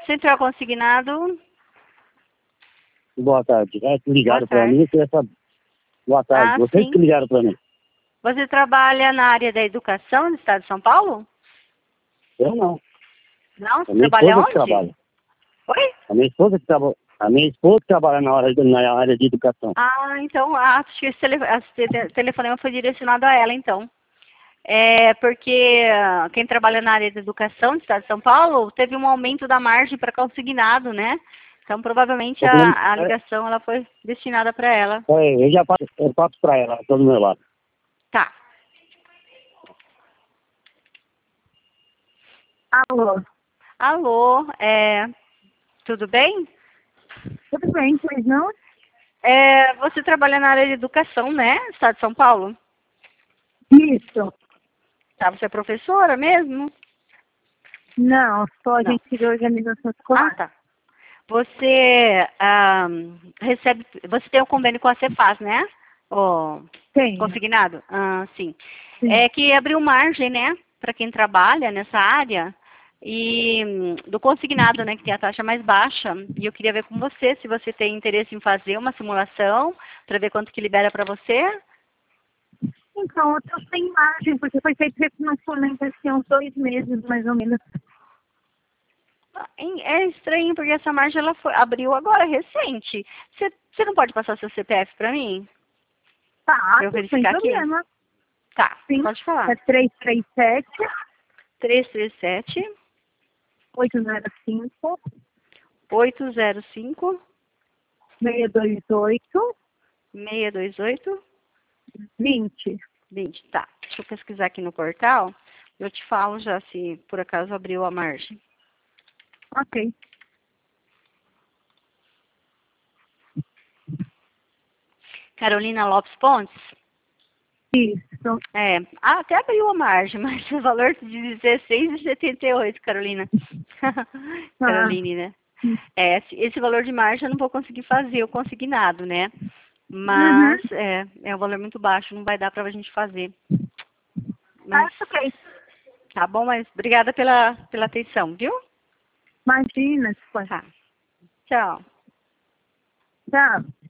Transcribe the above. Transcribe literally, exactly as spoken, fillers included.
Central Consignado. Boa tarde. É que ligaram Boa para mim, eu queria saber. Boa tarde. Ah, Vocês sim. que ligaram para mim. Você trabalha na área da educação no estado de São Paulo? Eu não. Não? A Você minha trabalha esposa que onde? trabalha. Oi? A minha esposa que trabalha. A minha esposa que trabalha na, hora de, na área de educação. Ah, então acho que esse tele, esse te- telefonema foi direcionado a ela, então. É porque ah, quem trabalha na área da educação no estado de São Paulo teve um aumento da margem para consignado, né? Então, provavelmente, O problema a, a é, ligação ela foi destinada para ela. é, eu já passo, eu passo para ela, estou do meu lado. Tá. Alô, Alô, é, tudo bem? tudo bem, pois não? É, você trabalha na área de educação, né? Estado de São Paulo? Isso. Tá, você é professora mesmo? Não, sou Não. agente de organização Ah, escolar. tá. Você ah, recebe, você tem um convênio com a Cefaz, né? O Tenho. consignado? Ah, sim. Sim. É que abriu margem, né? Para quem trabalha nessa área e hum, do consignado, né? Que tem a taxa mais baixa. E eu queria ver com você se você tem interesse em fazer uma simulação para ver quanto que libera para você. Então, eu tô sem margem, porque foi feito refinanciamento assim, uns dois meses, mais ou menos. É estranho porque essa margem ela foi, abriu agora recente. Você, você não pode passar seu C P F para mim? Tá, Pra eu sem verificar aqui? problema. Tá, Sim. pode falar. É três três sete, três três sete, oito zero cinco, oito zero cinco, seis dois oito, seis dois oito, vinte. vinte. Tá, deixa eu pesquisar aqui no portal. Eu te falo já se por acaso abriu a margem. Ok. Carolina Lopes Pontes? Isso. É, ah, até abriu a margem, mas o valor de dezesseis reais e setenta e oito, Carolina. Caroline, né? É, esse, esse valor de margem eu não vou conseguir fazer o consignado, né? Mas Uhum. é, é um valor muito baixo, não vai dar pra gente fazer. Ah, Mas ok. tá bom, mas obrigada pela, pela atenção, viu? Imagina, se for. Tá. Tchau. Tchau.